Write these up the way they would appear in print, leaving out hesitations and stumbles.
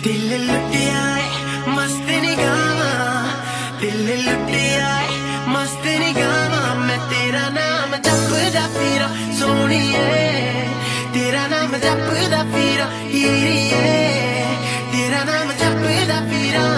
दिल लुटिया मस्त निगाह, दिल लुटिया मस्त निगाह। मैं तेरा नाम जपदा फिरा सोहणिए, तेरा नाम जपदा फिरा हीरिए, तेरा नाम जपदा फिरा।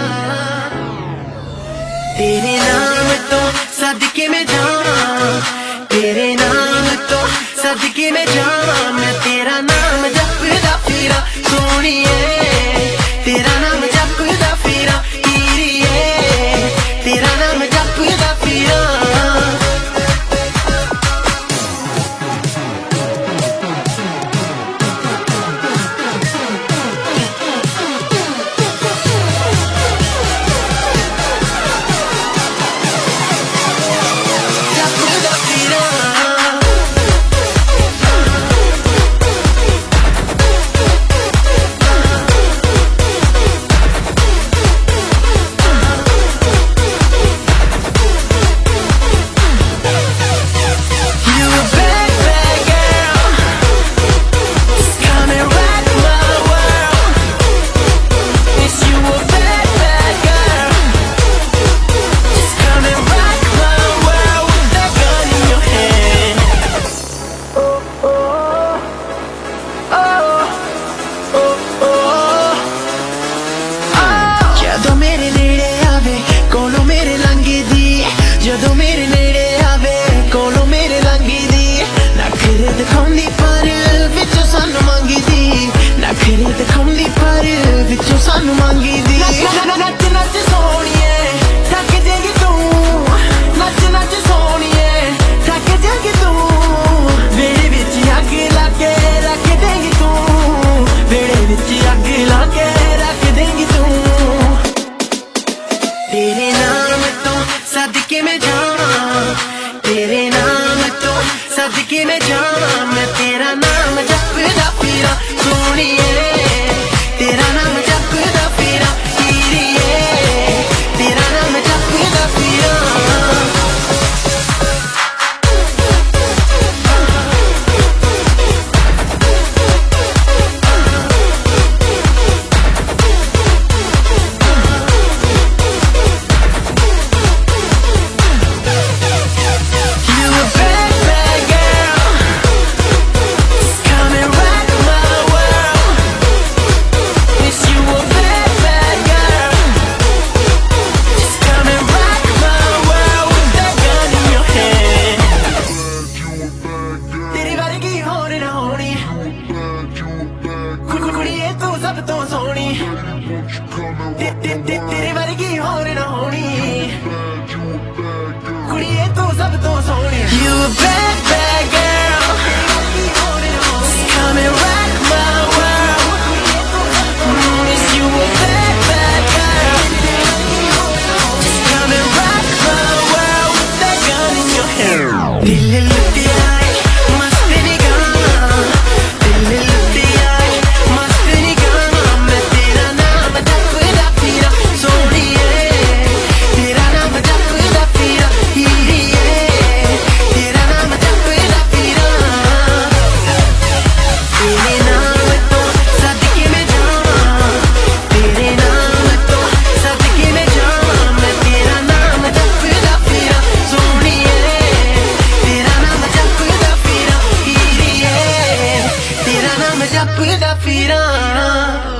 तेरे नाम तो सदके में जावां, तेरे नाम तो सदके में जावां। मैं तेरा नाम जपदा फिरा सोहणिए, तेरा नाम जपदा फिरा हीरिए, तेरा नाम जपदा फिरा। ਜਦੋਂ ਮੇਰੇ ਨੇੜੇ ਆਵੇ ਕੋਲੋਂ ਮੇਰੇ ਲੰਘਦੀ, ਨਖਰੇ ਦਿਖਾਉਂਦੀ ਪਰ ਵਿੱਚੋਂ ਸਾਨੂੰ ਮੰਗਦੀ, ਨਖਰੇ ਦਿਖਾਉਂਦੀ ਪਰ ਵਿੱਚੋਂ ਸਾਨੂੰ ਮੰਗਦੀ। ਨੱਚ ਨੱਚ ਸੋਹਣੀਏ ਥੱਕ ਜਾਏਗੀ ਤੂੰ, ਨੱਚ ਨੱਚ ਸੋਹਣੀਏ ਥੱਕ ਜਾਏਗੀ ਤੂੰ। ਵੇੜੇ ਵਿੱਚ ਅੱਗ ਲਾ ਕੇ ਰੱਖ ਦੇਂਗੀ ਤੂੰ, ਵੇੜੇ ਵਿੱਚ ਅੱਗ ਲਾ ਕੇ ਰੱਖ ਦੇਂਗੀ ਤੂੰ। तेरे नाम तो सदके में जावां, तेरे नाम तो सदके में जावां। मैं तेरा नाम जपदा फिरा सोहणिए, तेरा नाम जपदा फिरा हीरिए, तेरा नाम जपदा फिरा। तेरे वर्गी होर ना होनी, कुड़िए तू सब तो सोहनी। You a bad bad girl, come and rock my world। Yes, you a bad bad girl, come and rock my world with that gun in your hand। दिल लुटिया मस्त निगाह, दिल लुटिया मस्त निगाह। मैं तेरा नाम जपदा फिरा सोहणिए, तेरा नाम जपदा फिरा हीरिए, तेरा नाम जपदा फिरा। तेरे नाम तो सदके में जावां, तेरे नाम तो सदके में जावां। मैं तेरा नाम जपदा फिरा सोहणिए, तेरा नाम जपदा फिरा हीरिए, तेरा नाम जपदा फिरा।